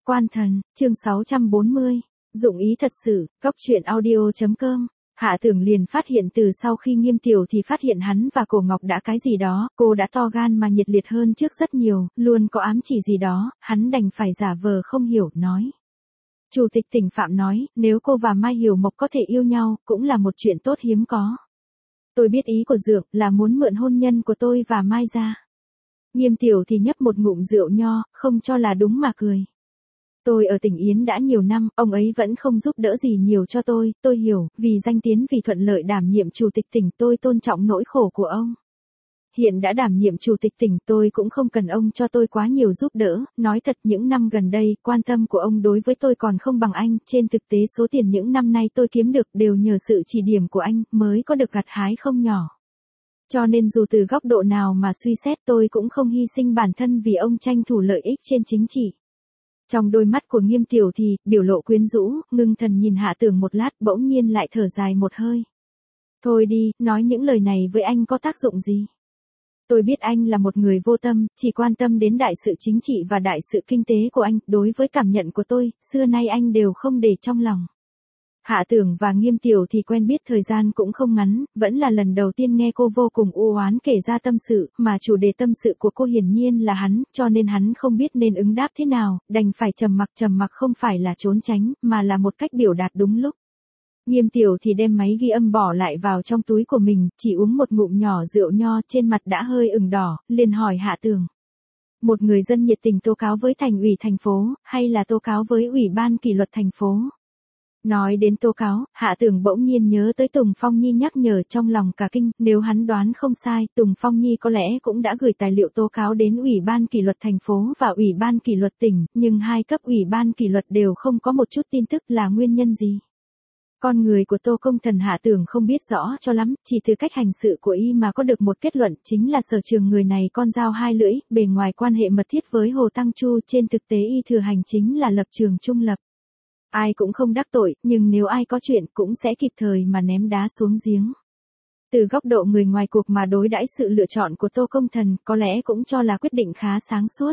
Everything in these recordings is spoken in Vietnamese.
Quan thần, chương 640. Dụng ý thật sự, góc truyện audio.com. Hạ Tưởng liền phát hiện từ sau khi Nghiêm Tiểu thì phát hiện hắn và Cổ Ngọc đã cái gì đó, cô đã to gan mà nhiệt liệt hơn trước rất nhiều, luôn có ám chỉ gì đó, hắn đành phải giả vờ không hiểu, nói. Chủ tịch Tỉnh Phạm nói, nếu cô và Mai Hiểu Mộc có thể yêu nhau, cũng là một chuyện tốt hiếm có. Tôi biết ý của Dượng là muốn mượn hôn nhân của tôi và Mai ra. Nghiêm Tiểu thì nhấp một ngụm rượu nho, không cho là đúng mà cười. Tôi ở tỉnh Yến đã nhiều năm, ông ấy vẫn không giúp đỡ gì nhiều cho tôi hiểu, vì danh tiếng vì thuận lợi đảm nhiệm chủ tịch tỉnh tôi tôn trọng nỗi khổ của ông. Hiện đã đảm nhiệm chủ tịch tỉnh tôi cũng không cần ông cho tôi quá nhiều giúp đỡ, nói thật những năm gần đây, quan tâm của ông đối với tôi còn không bằng anh, trên thực tế số tiền những năm nay tôi kiếm được đều nhờ sự chỉ điểm của anh, mới có được gặt hái không nhỏ. Cho nên dù từ góc độ nào mà suy xét tôi cũng không hy sinh bản thân vì ông tranh thủ lợi ích trên chính trị. Trong đôi mắt của Nghiêm Tiểu thì, biểu lộ quyến rũ, ngưng thần nhìn Hạ Tưởng một lát bỗng nhiên lại thở dài một hơi. Thôi đi, nói những lời này với anh có tác dụng gì? Tôi biết anh là một người vô tâm, chỉ quan tâm đến đại sự chính trị và đại sự kinh tế của anh, đối với cảm nhận của tôi, xưa nay anh đều không để trong lòng. Hạ Tưởng và Nghiêm Tiểu thì quen biết thời gian cũng không ngắn, vẫn là lần đầu tiên nghe cô vô cùng u oán kể ra tâm sự, mà chủ đề tâm sự của cô hiển nhiên là hắn, cho nên hắn không biết nên ứng đáp thế nào, đành phải trầm mặc không phải là trốn tránh, mà là một cách biểu đạt đúng lúc. Nghiêm Tiểu thì đem máy ghi âm bỏ lại vào trong túi của mình, chỉ uống một ngụm nhỏ rượu nho trên mặt đã hơi ửng đỏ, liền hỏi Hạ Tưởng. Một người dân nhiệt tình tố cáo với thành ủy thành phố, hay là tố cáo với ủy ban kỷ luật thành phố? Nói đến tố cáo, Hạ Tưởng bỗng nhiên nhớ tới Tùng Phong Nhi nhắc nhở trong lòng cả kinh, nếu hắn đoán không sai, Tùng Phong Nhi có lẽ cũng đã gửi tài liệu tố cáo đến Ủy ban kỷ luật thành phố và Ủy ban kỷ luật tỉnh, nhưng hai cấp Ủy ban kỷ luật đều không có một chút tin tức là nguyên nhân gì. Con người của Tô Công Thần Hạ Tưởng không biết rõ cho lắm, chỉ từ cách hành sự của y mà có được một kết luận chính là sở trường người này con dao hai lưỡi, bề ngoài quan hệ mật thiết với Hồ Tăng Chu, trên thực tế y thừa hành chính là lập trường trung lập. Ai cũng không đắc tội, nhưng nếu ai có chuyện cũng sẽ kịp thời mà ném đá xuống giếng. Từ góc độ người ngoài cuộc mà đối đãi sự lựa chọn của Tô Công Thần có lẽ cũng cho là quyết định khá sáng suốt.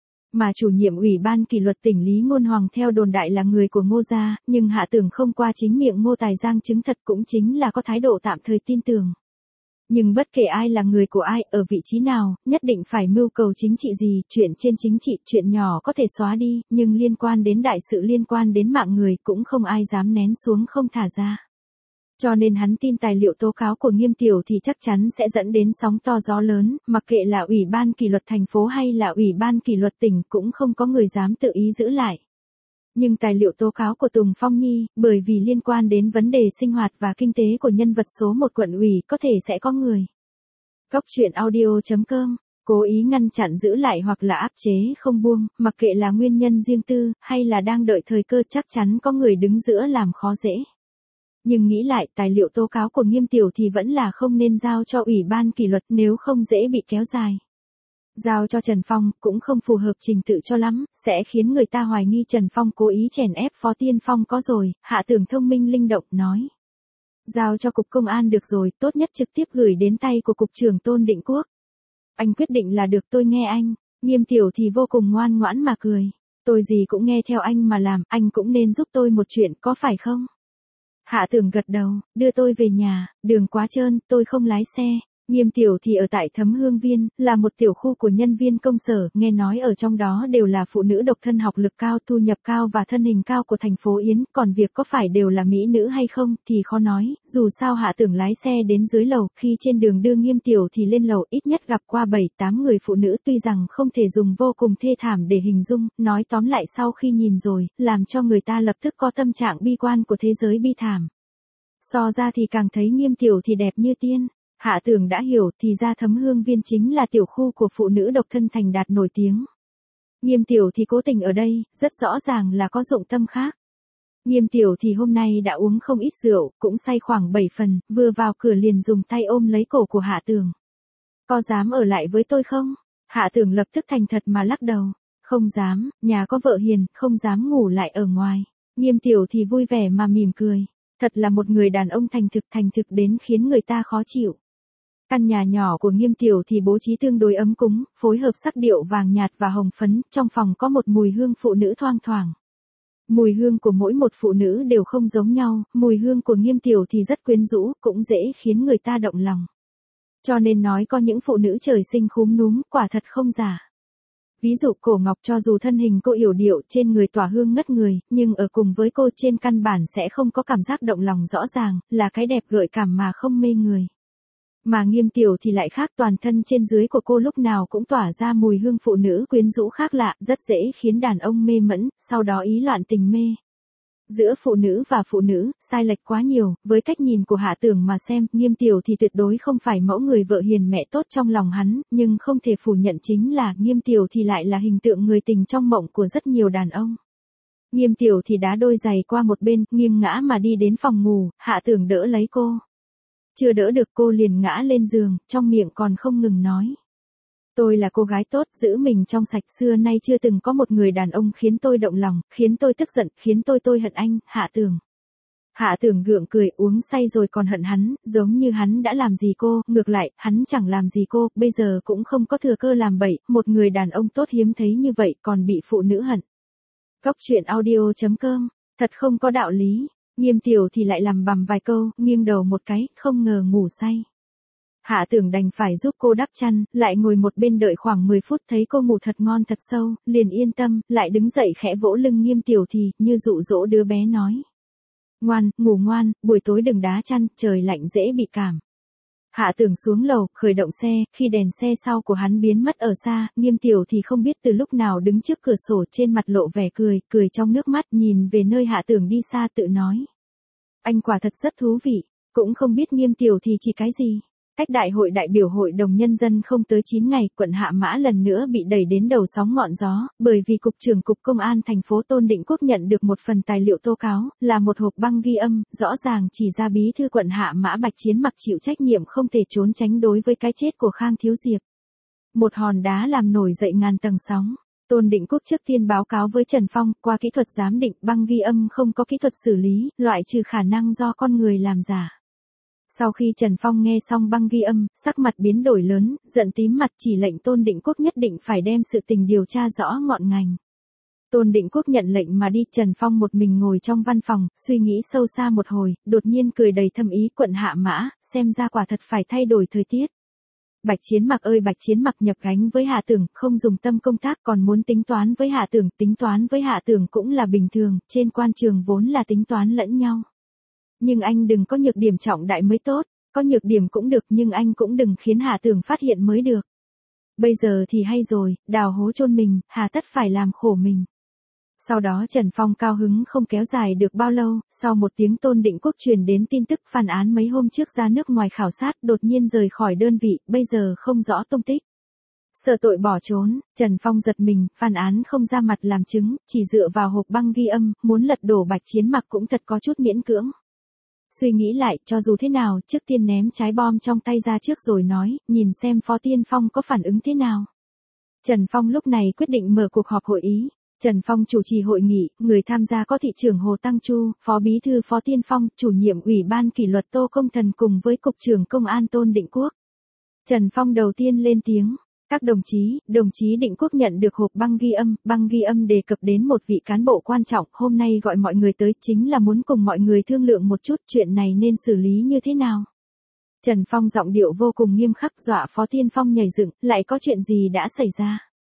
Mà chủ nhiệm Ủy ban kỷ luật tỉnh Lý Ngôn Hoàng theo đồn đại là người của Ngô gia, nhưng Hạ Tưởng không qua chính miệng Ngô Tài Giang chứng thật cũng chính là có thái độ tạm thời tin tưởng. Nhưng bất kể ai là người của ai, ở vị trí nào, nhất định phải mưu cầu chính trị gì, chuyện trên chính trị, chuyện nhỏ có thể xóa đi, nhưng liên quan đến đại sự liên quan đến mạng người cũng không ai dám nén xuống không thả ra. Cho nên hắn tin tài liệu tố cáo của Nghiêm Tiểu thì chắc chắn sẽ dẫn đến sóng to gió lớn, mặc kệ là Ủy ban kỷ luật thành phố hay là Ủy ban kỷ luật tỉnh cũng không có người dám tự ý giữ lại. Nhưng tài liệu tố cáo của Tùng Phong Nhi, bởi vì liên quan đến vấn đề sinh hoạt và kinh tế của nhân vật số 1 quận ủy có thể sẽ có người. Góc truyện audio.com, cố ý ngăn chặn giữ lại hoặc là áp chế không buông, mặc kệ là nguyên nhân riêng tư, hay là đang đợi thời cơ chắc chắn có người đứng giữa làm khó dễ. Nhưng nghĩ lại tài liệu tố cáo của Nghiêm Tiểu thì vẫn là không nên giao cho Ủy ban kỷ luật nếu không dễ bị kéo dài. Giao cho Trần Phong cũng không phù hợp trình tự cho lắm, sẽ khiến người ta hoài nghi Trần Phong cố ý chèn ép Phó Tiên Phong có rồi, Hạ Tưởng thông minh linh động nói. Giao cho Cục Công an được rồi, tốt nhất trực tiếp gửi đến tay của Cục trưởng Tôn Định Quốc. Anh quyết định là được tôi nghe anh, Nghiêm Tiểu thì vô cùng ngoan ngoãn mà cười. Tôi gì cũng nghe theo anh mà làm, anh cũng nên giúp tôi một chuyện có phải không? Hạ Tưởng gật đầu, đưa tôi về nhà, đường quá trơn, tôi không lái xe. Nghiêm Tiểu thì ở tại Thấm Hương Viên, là một tiểu khu của nhân viên công sở, nghe nói ở trong đó đều là phụ nữ độc thân học lực cao, thu nhập cao và thân hình cao của thành phố Yến, còn việc có phải đều là mỹ nữ hay không thì khó nói, dù sao Hạ Tưởng lái xe đến dưới lầu, khi trên đường đưa Nghiêm Tiểu thì lên lầu ít nhất gặp qua 7-8 người phụ nữ tuy rằng không thể dùng vô cùng thê thảm để hình dung, nói tóm lại sau khi nhìn rồi, làm cho người ta lập tức có tâm trạng bi quan của thế giới bi thảm. So ra thì càng thấy Nghiêm Tiểu thì đẹp như tiên. Hạ Tưởng đã hiểu thì ra Thấm Hương Viên chính là tiểu khu của phụ nữ độc thân thành đạt nổi tiếng. Nghiêm Tiểu thì cố tình ở đây, rất rõ ràng là có dụng tâm khác. Nghiêm Tiểu thì hôm nay đã uống không ít rượu, cũng say khoảng 7 phần, vừa vào cửa liền dùng tay ôm lấy cổ của Hạ Tưởng. Có dám ở lại với tôi không? Hạ Tưởng lập tức thành thật mà lắc đầu. Không dám, nhà có vợ hiền, không dám ngủ lại ở ngoài. Nghiêm Tiểu thì vui vẻ mà mỉm cười. Thật là một người đàn ông thành thực đến khiến người ta khó chịu. Căn nhà nhỏ của Nghiêm Tiểu thì bố trí tương đối ấm cúng, phối hợp sắc điệu vàng nhạt và hồng phấn, trong phòng có một mùi hương phụ nữ thoang thoảng. Mùi hương của mỗi một phụ nữ đều không giống nhau, mùi hương của Nghiêm Tiểu thì rất quyến rũ, cũng dễ khiến người ta động lòng. Cho nên nói có những phụ nữ trời sinh khúm núm, quả thật không giả. Ví dụ Cổ Ngọc cho dù thân hình cô yểu điệu trên người tỏa hương ngất người, nhưng ở cùng với cô trên căn bản sẽ không có cảm giác động lòng rõ ràng, là cái đẹp gợi cảm mà không mê người. Mà Nghiêm Tiểu thì lại khác, toàn thân trên dưới của cô lúc nào cũng tỏa ra mùi hương phụ nữ quyến rũ khác lạ, rất dễ khiến đàn ông mê mẫn, sau đó ý loạn tình mê. Giữa phụ nữ và phụ nữ, sai lệch quá nhiều, với cách nhìn của Hạ Tưởng mà xem, Nghiêm Tiểu thì tuyệt đối không phải mẫu người vợ hiền mẹ tốt trong lòng hắn, nhưng không thể phủ nhận chính là Nghiêm Tiểu thì lại là hình tượng người tình trong mộng của rất nhiều đàn ông. Nghiêm Tiểu thì đá đôi giày qua một bên, nghiêng ngã mà đi đến phòng ngủ, Hạ Tưởng đỡ lấy cô. Chưa đỡ được cô liền ngã lên giường, trong miệng còn không ngừng nói. Tôi là cô gái tốt, giữ mình trong sạch, xưa nay chưa từng có một người đàn ông khiến tôi động lòng, khiến tôi tức giận, khiến tôi hận anh, Hạ Tưởng. Hạ Tưởng gượng cười, uống say rồi còn hận hắn, giống như hắn đã làm gì cô, ngược lại, hắn chẳng làm gì cô, bây giờ cũng không có thừa cơ làm bậy, một người đàn ông tốt hiếm thấy như vậy còn bị phụ nữ hận. Cóc truyện audio.com, thật không có đạo lý. Nghiêm Tiểu thì lại làm bằm vài câu, nghiêng đầu một cái, không ngờ ngủ say. Hạ Tưởng đành phải giúp cô đắp chăn, lại ngồi một bên đợi khoảng 10 phút thấy cô ngủ thật ngon thật sâu, liền yên tâm, lại đứng dậy khẽ vỗ lưng Nghiêm Tiểu thì, như dụ dỗ đứa bé nói. Ngoan, ngủ ngoan, buổi tối đừng đá chăn, trời lạnh dễ bị cảm. Hạ Tưởng xuống lầu, khởi động xe, khi đèn xe sau của hắn biến mất ở xa, Nghiêm Tiểu thì không biết từ lúc nào đứng trước cửa sổ trên mặt lộ vẻ cười, cười trong nước mắt nhìn về nơi Hạ Tưởng đi xa tự nói. Anh quả thật rất thú vị, cũng không biết Nghiêm Tiểu thì chỉ cái gì. Cách đại hội đại biểu Hội đồng Nhân dân không tới 9 ngày, quận Hạ Mã lần nữa bị đẩy đến đầu sóng ngọn gió, bởi vì Cục trưởng Cục Công an thành phố Tôn Định Quốc nhận được một phần tài liệu tố cáo, là một hộp băng ghi âm, rõ ràng chỉ ra bí thư quận Hạ Mã Bạch Chiến Mặc chịu trách nhiệm không thể trốn tránh đối với cái chết của Khang Thiếu Diệp. Một hòn đá làm nổi dậy ngàn tầng sóng. Tôn Định Quốc trước tiên báo cáo với Trần Phong, qua kỹ thuật giám định, băng ghi âm không có kỹ thuật xử lý, loại trừ khả năng do con người làm giả. Sau khi Trần Phong nghe xong băng ghi âm, sắc mặt biến đổi lớn, giận tím mặt chỉ lệnh Tôn Định Quốc nhất định phải đem sự tình điều tra rõ ngọn ngành. Tôn Định Quốc nhận lệnh mà đi, Trần Phong một mình ngồi trong văn phòng, suy nghĩ sâu xa một hồi, đột nhiên cười đầy thâm ý, quận Hạ Mã, xem ra quả thật phải thay đổi thời tiết. Bạch Chiến Mặc ơi, Bạch Chiến Mặc nhập gánh với Hạ Tưởng, không dùng tâm công tác còn muốn tính toán với Hạ Tưởng, tính toán với Hạ Tưởng cũng là bình thường, trên quan trường vốn là tính toán lẫn nhau. Nhưng anh đừng có nhược điểm trọng đại mới tốt, có nhược điểm cũng được nhưng anh cũng đừng khiến Hạ Tưởng phát hiện mới được. Bây giờ thì hay rồi, đào hố chôn mình, hà tất phải làm khổ mình. Sau đó Trần Phong cao hứng không kéo dài được bao lâu, sau một tiếng Tôn Định Quốc truyền đến tin tức phản án mấy hôm trước ra nước ngoài khảo sát đột nhiên rời khỏi đơn vị, bây giờ không rõ tung tích. Sợ tội bỏ trốn, Trần Phong giật mình, phản án không ra mặt làm chứng, chỉ dựa vào hộp băng ghi âm, muốn lật đổ Bạch Chiến Mặc cũng thật có chút miễn cưỡng. Suy nghĩ lại, cho dù thế nào, trước tiên ném trái bom trong tay ra trước rồi nói, nhìn xem Phó Tiên Phong có phản ứng thế nào. Trần Phong lúc này quyết định mở cuộc họp hội ý. Trần Phong chủ trì hội nghị, người tham gia có thị trưởng Hồ Tăng Chu, Phó Bí thư Phó Tiên Phong, chủ nhiệm Ủy ban kỷ luật Tô Công Thần cùng với Cục trưởng Công an Tôn Định Quốc. Trần Phong đầu tiên lên tiếng. Các đồng chí Định Quốc nhận được hộp băng ghi âm đề cập đến một vị cán bộ quan trọng, hôm nay gọi mọi người tới chính là muốn cùng mọi người thương lượng một chút chuyện này nên xử lý như thế nào. Trần Phong giọng điệu vô cùng nghiêm khắc dọa Phó Tiên Phong nhảy dựng, lại có chuyện gì đã xảy ra.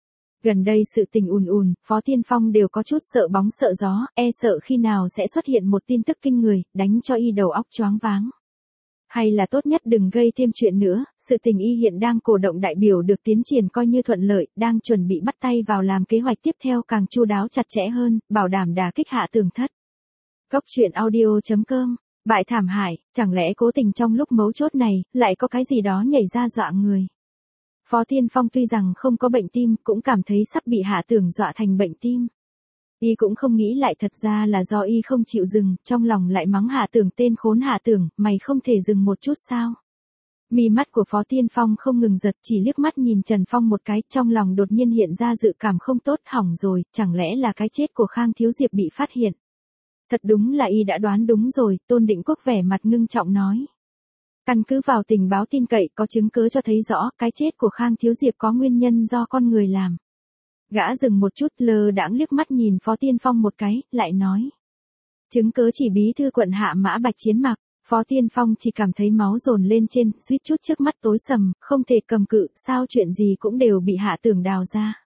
Gần đây sự tình ùn, Phó Tiên Phong đều có chút sợ bóng sợ gió, e sợ khi nào sẽ xuất hiện một tin tức kinh người, đánh cho y đầu óc choáng váng. Hay là tốt nhất đừng gây thêm chuyện nữa, sự tình y hiện đang cổ động đại biểu được tiến triển coi như thuận lợi, đang chuẩn bị bắt tay vào làm kế hoạch tiếp theo càng chu đáo chặt chẽ hơn, bảo đảm đả kích Hạ Tưởng thất. Cóc truyện audio.com, bại thảm hại, chẳng lẽ cố tình trong lúc mấu chốt này, lại có cái gì đó nhảy ra dọa người. Phó Tiên Phong tuy rằng không có bệnh tim, cũng cảm thấy sắp bị Hạ Tưởng dọa thành bệnh tim. Y cũng không nghĩ lại thật ra là do y không chịu dừng, trong lòng lại mắng Hạ Tưởng tên khốn Hạ Tưởng, mày không thể dừng một chút sao. Mi mắt của Phó Tiên Phong không ngừng giật, chỉ liếc mắt nhìn Trần Phong một cái, trong lòng đột nhiên hiện ra dự cảm không tốt, hỏng rồi, chẳng lẽ là cái chết của Khang Thiếu Diệp bị phát hiện. Thật đúng là y đã đoán đúng rồi, Tôn Định Quốc vẻ mặt ngưng trọng nói. Căn cứ vào tình báo tin cậy có chứng cứ cho thấy rõ cái chết của Khang Thiếu Diệp có nguyên nhân do con người làm. Gã dừng một chút lơ đãng liếc mắt nhìn Phó Tiên Phong một cái, lại nói. Chứng cứ chỉ bí thư quận Hạ Mã Bạch Chiến Mặc. Phó Tiên Phong chỉ cảm thấy máu dồn lên trên, suýt chút trước mắt tối sầm, không thể cầm cự, sao chuyện gì cũng đều bị Hạ Tưởng đào ra.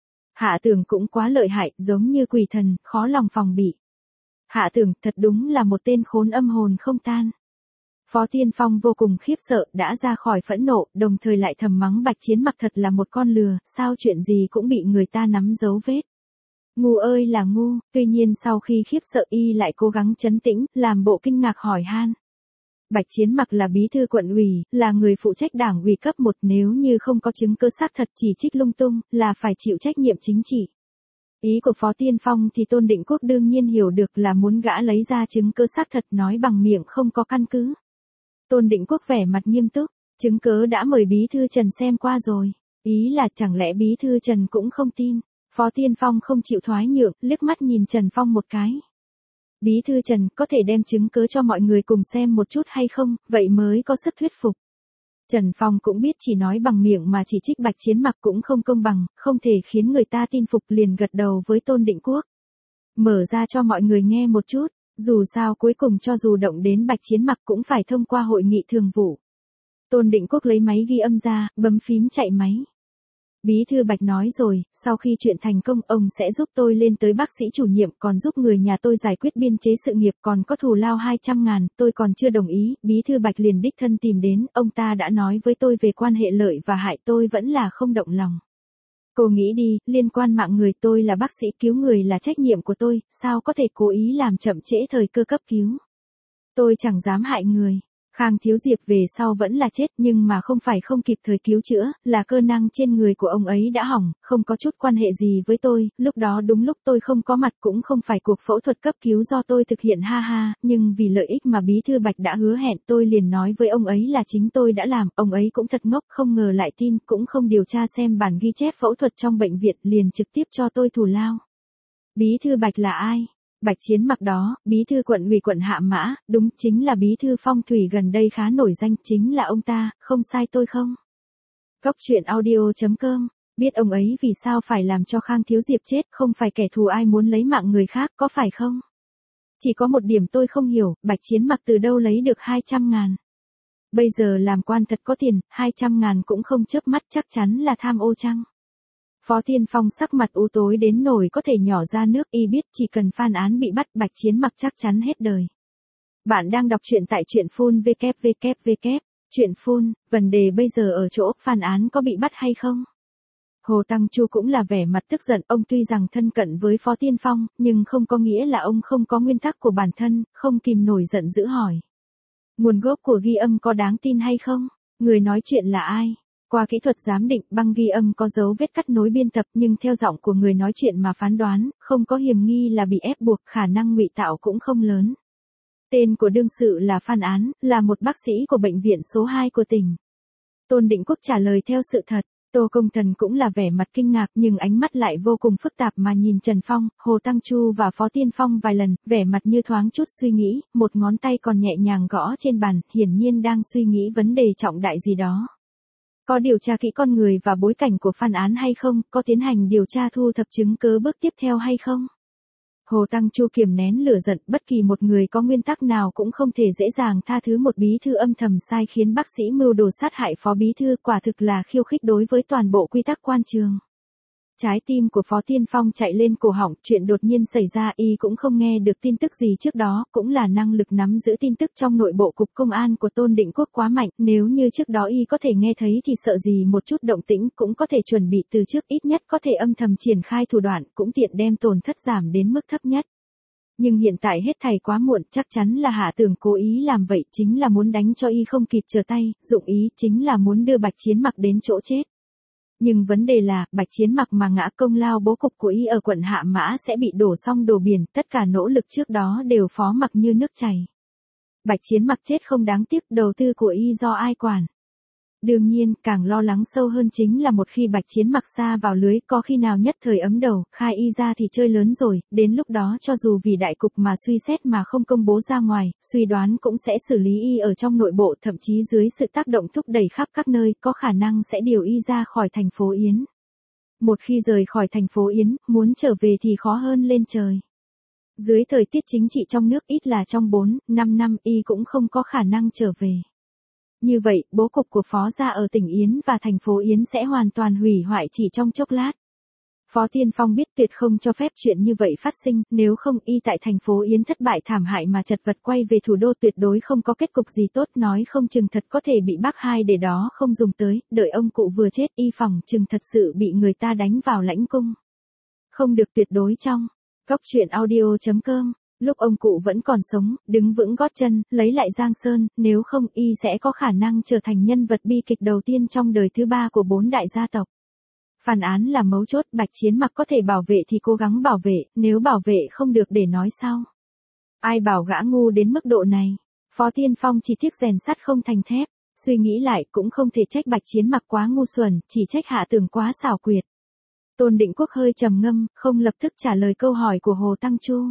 Hạ Tưởng cũng quá lợi hại, giống như quỷ thần, khó lòng phòng bị. Hạ Tưởng thật đúng là một tên khốn âm hồn không tan. Phó Tiên Phong vô cùng khiếp sợ, đã ra khỏi phẫn nộ, đồng thời lại thầm mắng Bạch Chiến Mặc thật là một con lừa, sao chuyện gì cũng bị người ta nắm dấu vết. Ngu ơi là ngu, tuy nhiên sau khi khiếp sợ y lại cố gắng trấn tĩnh, làm bộ kinh ngạc hỏi han. Bạch Chiến Mặc là bí thư quận ủy, là người phụ trách đảng ủy cấp 1, nếu như không có chứng cứ xác thật chỉ trích lung tung, là phải chịu trách nhiệm chính trị. Ý của Phó Tiên Phong thì Tôn Định Quốc đương nhiên hiểu được là muốn gã lấy ra chứng cứ xác thật nói bằng miệng không có căn cứ. Tôn Định Quốc vẻ mặt nghiêm túc, chứng cứ đã mời bí thư Trần xem qua rồi. Ý là chẳng lẽ bí thư Trần cũng không tin. Phó Tiên Phong không chịu thoái nhượng, liếc mắt nhìn Trần Phong một cái. Bí thư Trần có thể đem chứng cứ cho mọi người cùng xem một chút hay không, vậy mới có sức thuyết phục. Trần Phong cũng biết chỉ nói bằng miệng mà chỉ trích Bạch Chiến Mặc cũng không công bằng, không thể khiến người ta tin phục, liền gật đầu với Tôn Định Quốc. Mở ra cho mọi người nghe một chút, dù sao cuối cùng cho dù động đến Bạch Chiến Mặc cũng phải thông qua hội nghị thường vụ. Tôn Định Quốc lấy máy ghi âm ra, bấm phím chạy máy. Bí thư Bạch nói rồi, sau khi chuyện thành công ông sẽ giúp tôi lên tới bác sĩ chủ nhiệm, còn giúp người nhà tôi giải quyết biên chế sự nghiệp, còn có thù lao 200.000, tôi còn chưa đồng ý. Bí thư Bạch liền đích thân tìm đến, ông ta đã nói với tôi về quan hệ lợi và hại, tôi vẫn là không động lòng. Cô nghĩ đi, liên quan mạng người, tôi là bác sĩ, cứu người là trách nhiệm của tôi, sao có thể cố ý làm chậm trễ thời cơ cấp cứu. Tôi chẳng dám hại người. Khang Thiếu Diệp về sau vẫn là chết, nhưng mà không phải không kịp thời cứu chữa, là cơ năng trên người của ông ấy đã hỏng, không có chút quan hệ gì với tôi, lúc đó đúng lúc tôi không có mặt, cũng không phải cuộc phẫu thuật cấp cứu do tôi thực hiện ha ha, nhưng vì lợi ích mà bí thư Bạch đã hứa hẹn, tôi liền nói với ông ấy là chính tôi đã làm, ông ấy cũng thật ngốc, không ngờ lại tin, cũng không điều tra xem bản ghi chép phẫu thuật trong bệnh viện, liền trực tiếp cho tôi thù lao. Bí thư Bạch là ai? Bạch Chiến Mặc đó, bí thư quận ủy quận Hạ Mã, đúng chính là bí thư phong thủy gần đây khá nổi danh, chính là ông ta, không sai tôi không? Góc truyện audio.com, biết ông ấy vì sao phải làm cho Khang Thiếu Diệp chết, không phải kẻ thù ai muốn lấy mạng người khác, có phải không? Chỉ có một điểm tôi không hiểu, Bạch Chiến Mặc từ đâu lấy được 200.000? Bây giờ làm quan thật có tiền, 200.000 cũng không chớp mắt, chắc chắn là tham ô chăng? Phó Tiên Phong sắc mặt u tối đến nổi có thể nhỏ ra nước, y biết chỉ cần Phan Án bị bắt, Bạch Chiến Mặc chắc chắn hết đời. Bạn đang đọc truyện tại truyện phun www. Truyện phun, vấn đề bây giờ ở chỗ Phan Án có bị bắt hay không? Hồ Tăng Chu cũng là vẻ mặt tức giận, ông tuy rằng thân cận với Phó Tiên Phong, nhưng không có nghĩa là ông không có nguyên tắc của bản thân, không kìm nổi giận dữ hỏi. Nguồn gốc của ghi âm có đáng tin hay không? Người nói chuyện là ai? Qua kỹ thuật giám định, băng ghi âm có dấu vết cắt nối biên tập, nhưng theo giọng của người nói chuyện mà phán đoán, không có hiểm nghi là bị ép buộc, khả năng ngụy tạo cũng không lớn. Tên của đương sự là Phan Án, là một bác sĩ của bệnh viện số 2 của tỉnh. Tôn Định Quốc trả lời theo sự thật. Tô Công Thần cũng là vẻ mặt kinh ngạc, nhưng ánh mắt lại vô cùng phức tạp mà nhìn Trần Phong, Hồ Tăng Chu và Phó Tiên Phong vài lần, vẻ mặt như thoáng chút suy nghĩ, một ngón tay còn nhẹ nhàng gõ trên bàn, hiển nhiên đang suy nghĩ vấn đề trọng đại gì đó. Có điều tra kỹ con người và bối cảnh của Phan Án hay không, có tiến hành điều tra thu thập chứng cứ bước tiếp theo hay không? Hồ Tăng Chu kiềm nén lửa giận, bất kỳ một người có nguyên tắc nào cũng không thể dễ dàng tha thứ một bí thư âm thầm sai khiến bác sĩ mưu đồ sát hại phó bí thư, quả thực là khiêu khích đối với toàn bộ quy tắc quan trường. Trái tim của Phó Tiên Phong chạy lên cổ họng, chuyện đột nhiên xảy ra y cũng không nghe được tin tức gì trước đó, cũng là năng lực nắm giữ tin tức trong nội bộ cục công an của Tôn Định Quốc quá mạnh, nếu như trước đó y có thể nghe thấy thì sợ gì một chút động tĩnh, cũng có thể chuẩn bị từ trước, ít nhất có thể âm thầm triển khai thủ đoạn, cũng tiện đem tổn thất giảm đến mức thấp nhất. Nhưng hiện tại hết thảy quá muộn, chắc chắn là Hạ Tưởng cố ý làm vậy, chính là muốn đánh cho y không kịp trở tay, dụng ý chính là muốn đưa Bạch Chiến Mặc đến chỗ chết. Nhưng vấn đề là, Bạch Chiến Mặc mà ngã, công lao bố cục của y ở quận Hạ Mã sẽ bị đổ xong đổ biển, tất cả nỗ lực trước đó đều phó mặc như nước chảy. Bạch Chiến Mặc chết không đáng tiếc, đầu tư của y do ai quản? Đương nhiên, càng lo lắng sâu hơn chính là một khi Bạch Chiến mặc sa vào lưới có khi nào nhất thời ấm đầu, khai y ra thì chơi lớn rồi, đến lúc đó cho dù vì đại cục mà suy xét mà không công bố ra ngoài, suy đoán cũng sẽ xử lý y ở trong nội bộ, thậm chí dưới sự tác động thúc đẩy khắp các nơi, có khả năng sẽ điều y ra khỏi thành phố Yến. Một khi rời khỏi thành phố Yến, muốn trở về thì khó hơn lên trời. Dưới thời tiết chính trị trong nước ít là trong 4-5 năm y cũng không có khả năng trở về. Như vậy, bố cục của Phó gia ở tỉnh Yến và thành phố Yến sẽ hoàn toàn hủy hoại chỉ trong chốc lát. Phó Tiên Phong biết tuyệt không cho phép chuyện như vậy phát sinh, nếu không y tại thành phố Yến thất bại thảm hại mà chật vật quay về thủ đô tuyệt đối không có kết cục gì tốt, nói không chừng thật có thể bị bác hai để đó không dùng tới, đợi ông cụ vừa chết y phòng chừng thật sự bị người ta đánh vào lãnh cung. Không được tuyệt đối trong. Góc truyện audio.com. Lúc ông cụ vẫn còn sống, đứng vững gót chân, lấy lại Giang Sơn, nếu không y sẽ có khả năng trở thành nhân vật bi kịch đầu tiên trong đời thứ 3 của 4 đại gia tộc. Phản án là mấu chốt, Bạch Chiến mặc có thể bảo vệ thì cố gắng bảo vệ, nếu bảo vệ không được để nói sau. Ai bảo gã ngu đến mức độ này. Phó Tiên Phong chỉ tiếc rèn sắt không thành thép, suy nghĩ lại cũng không thể trách Bạch Chiến mặc quá ngu xuẩn, chỉ trách Hạ Tường quá xảo quyệt. Tôn Định Quốc hơi trầm ngâm, không lập tức trả lời câu hỏi của Hồ Tăng Chu.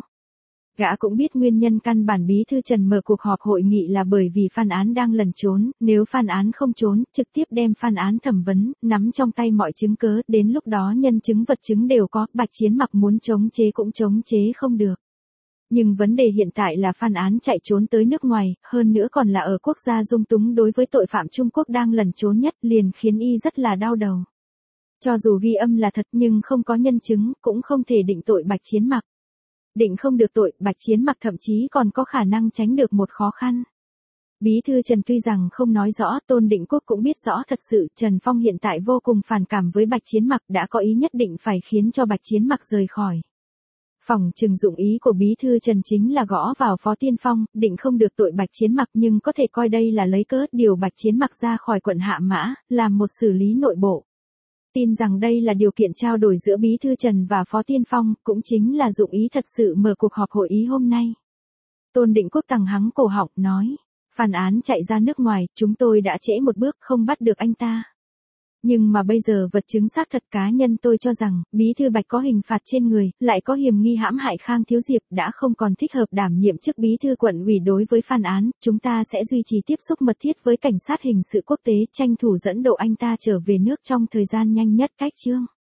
Gã cũng biết nguyên nhân căn bản bí thư Trần mở cuộc họp hội nghị là bởi vì Phan Án đang lẩn trốn, nếu Phan Án không trốn, trực tiếp đem Phan Án thẩm vấn, nắm trong tay mọi chứng cớ, đến lúc đó nhân chứng vật chứng đều có, Bạch Chiến mặc muốn chống chế cũng chống chế không được. Nhưng vấn đề hiện tại là Phan Án chạy trốn tới nước ngoài, hơn nữa còn là ở quốc gia dung túng đối với tội phạm Trung Quốc đang lẩn trốn nhất, liền khiến y rất là đau đầu. Cho dù ghi âm là thật nhưng không có nhân chứng, cũng không thể định tội Bạch Chiến mặc. Định không được tội, Bạch Chiến mặc thậm chí còn có khả năng tránh được một khó khăn. Bí thư Trần tuy rằng không nói rõ, Tôn Định Quốc cũng biết rõ thật sự Trần Phong hiện tại vô cùng phản cảm với Bạch Chiến mặc, đã có ý nhất định phải khiến cho Bạch Chiến mặc rời khỏi. Phỏng chừng dụng ý của bí thư Trần chính là gõ vào Phó Tiên Phong, định không được tội Bạch Chiến mặc nhưng có thể coi đây là lấy cớ điều Bạch Chiến mặc ra khỏi quận Hạ Mã, làm một xử lý nội bộ. Tin rằng đây là điều kiện trao đổi giữa bí thư Trần và Phó Tiên Phong, cũng chính là dụng ý thật sự mở cuộc họp hội ý hôm nay. Tôn Định Quốc tằng hắng cổ họng, nói, Phan Án chạy ra nước ngoài, chúng tôi đã trễ một bước không bắt được anh ta. Nhưng mà bây giờ vật chứng xác thật cá nhân tôi cho rằng, bí thư Bạch có hình phạt trên người, lại có hiểm nghi hãm hại Khang Thiếu Diệp, đã không còn thích hợp đảm nhiệm chức bí thư quận ủy đối với Phan Án, chúng ta sẽ duy trì tiếp xúc mật thiết với cảnh sát hình sự quốc tế, tranh thủ dẫn độ anh ta trở về nước trong thời gian nhanh nhất. Cách chương